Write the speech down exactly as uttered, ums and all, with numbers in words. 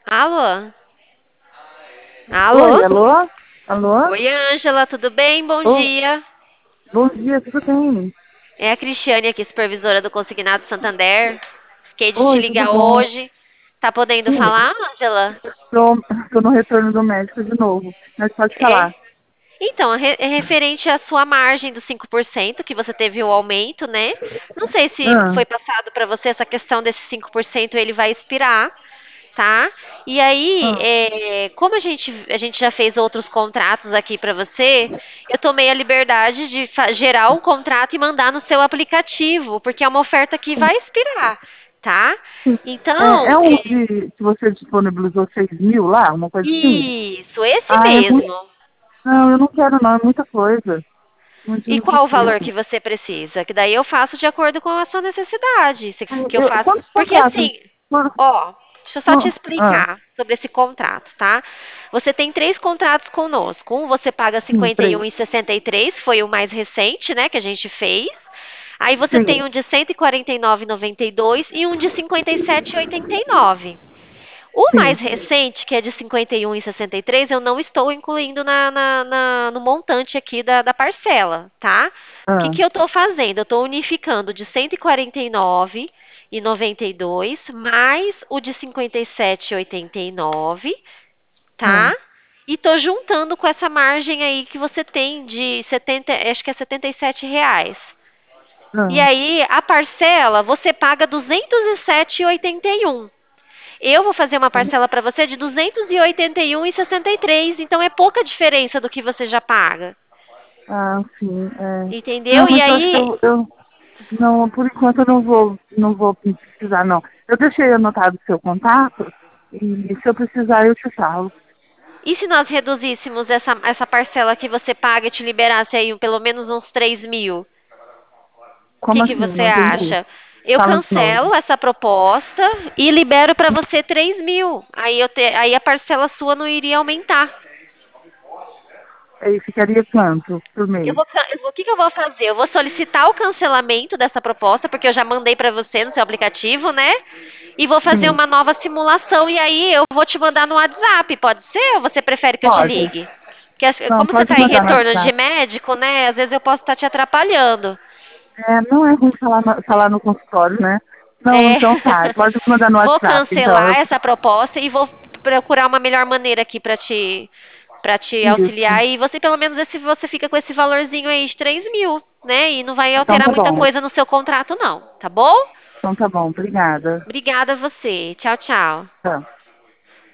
Alô? Alô? Oi, alô? Alô? Oi, Ângela, tudo bem? Bom Oh, dia. bom dia, tudo bem? É a Cristiane aqui, supervisora do Consignado Santander. Fiquei de te Oi, tudo ligar bom? hoje. Tá podendo Sim, falar, Ângela? tô, tô no retorno do médico de novo, mas pode É. falar. Então, é é referente à sua margem dos cinco por cento, que você teve o aumento, né? Não sei se Ah, foi passado para você essa questão desses cinco por cento, ele vai expirar, tá? E aí, ah, é, como a gente, a gente já fez outros contratos aqui para você, eu tomei a liberdade de fa- gerar o contrato e mandar no seu aplicativo, porque é uma oferta que sim, vai expirar, tá? sim. É, Então, é um é, de que você disponibilizou seis mil lá, uma coisa assim? isso, esse Ah, é muito. mesmo. Não, eu não quero não, é muita coisa. Não E não qual o valor preciso. que você precisa? Que daí eu faço de acordo com a sua necessidade. Se- Que eu Eu, faço. quantos Porque contratos? assim, Por, ó, deixa eu só te por- ah, explicar sobre esse contrato, tá? Você tem três contratos conosco. Um você paga sim, cinquenta e um três. e sessenta e três, foi o mais recente, né, que a gente fez. Aí você tem Sim, um de cento e quarenta e nove e noventa e dois e um de cinquenta e sete e oitenta e nove. O sim. mais recente, que é de cinquenta e um e sessenta e três, eu não estou incluindo na, na- na- no montante aqui da, da parcela, tá? O que, Ah, que eu estou fazendo? Eu estou unificando de cento e quarenta e nove e noventa e dois mais o de cinquenta e sete e oitenta e nove, ah, tá? E estou juntando com essa margem aí que você tem de setenta, acho que é setenta e sete reais. E ah. aí, a parcela, você paga duzentos e sete e oitenta e um. Eu vou fazer uma parcela para você de duzentos e oitenta e um e sessenta e três, então é pouca diferença do que você já paga. Ah, sim, é. Não, Entendeu? E mas eu acho que aí, eu, eu não, por enquanto eu não vou, não vou precisar, não. Eu deixei anotado o seu contato e se eu precisar eu te falo. e se nós reduzíssemos essa, essa parcela que você paga e te liberasse aí pelo menos uns três mil? O que, Como que assim? você Não entendi. acha? Eu Fala de novo. cancelo essa proposta e libero para você três mil. Aí, eu te, aí a parcela sua não iria aumentar. Aí ficaria quanto por Eu mês? vou, ca- eu vou- o que, que eu vou fazer? Eu vou solicitar o cancelamento dessa proposta, porque eu já mandei para você no seu aplicativo, né? E vou fazer Sim, uma nova simulação e aí eu vou te mandar no WhatsApp, pode ser? Ou você prefere que eu te pode. ligue? Porque as- Não, como você pode está em mandar no retorno de WhatsApp. médico, né? Às vezes eu posso estar te atrapalhando. É, não é ruim falar, no- falar no consultório, né? Não, É. então tá. Pode mandar no Vou WhatsApp, então. cancelar Eu, essa proposta e vou procurar uma melhor maneira aqui para te para te isso. auxiliar e você pelo menos esse você fica com esse valorzinho aí de três mil, né? E não vai Então alterar tá muita bom. coisa no seu contrato não, tá bom? Então tá bom. Obrigada. Obrigada a você. Tchau, tchau. Tá.